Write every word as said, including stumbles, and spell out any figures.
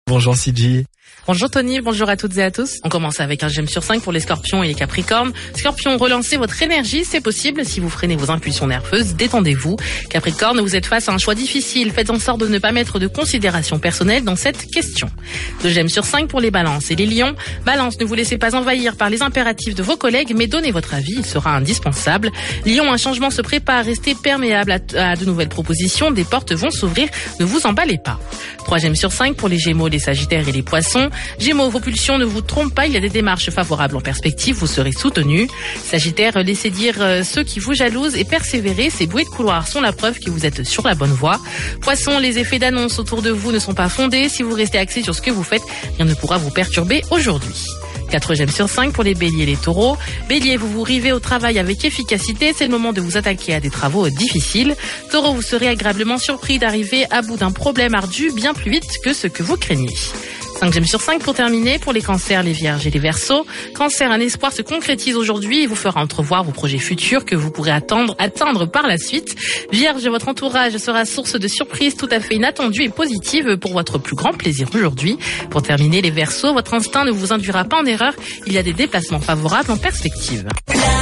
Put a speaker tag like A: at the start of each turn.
A: Bonjour Sidi.
B: Bonjour Tony, bonjour à toutes et à tous. On commence avec un G E M sur cinq pour les scorpions et les capricornes. Scorpion, relancez votre énergie, c'est possible. Si vous freinez vos impulsions nerveuses, détendez-vous. Capricorne, vous êtes face à un choix difficile. Faites en sorte de ne pas mettre de considération personnelle dans cette question. deux G E M sur cinq pour les balances et les lions. Balance, ne vous laissez pas envahir par les impératifs de vos collègues, mais donnez votre avis, il sera indispensable. Lion, un changement se prépare, restez perméable à, à de nouvelles propositions. Des portes vont s'ouvrir, ne vous emballez pas. trois G E M sur cinq pour les gémeaux, les sagittaires et les poissons. Gémeaux, vos pulsions ne vous trompent pas, il y a des démarches favorables en perspective, vous serez soutenu. Sagittaire, laissez dire ceux qui vous jalousent et persévérez, ces bruits de couloir sont la preuve que vous êtes sur la bonne voie. Poissons, les effets d'annonce autour de vous ne sont pas fondés, si vous restez axé sur ce que vous faites, rien ne pourra vous perturber aujourd'hui. quatre G E M sur cinq pour les béliers et les taureaux. Bélier, vous vous rivez au travail avec efficacité, c'est le moment de vous attaquer à des travaux difficiles. Taureau, vous serez agréablement surpris d'arriver à bout d'un problème ardu bien plus vite que ce que vous craignez. cinq G E M sur cinq pour terminer, pour les cancers, les vierges et les verseaux. Cancer, un espoir se concrétise aujourd'hui et vous fera entrevoir vos projets futurs que vous pourrez attendre, atteindre par la suite. Vierge, votre entourage sera source de surprises tout à fait inattendues et positives pour votre plus grand plaisir aujourd'hui. Pour terminer, les verseaux, votre instinct ne vous induira pas en erreur, il y a des déplacements favorables en perspective.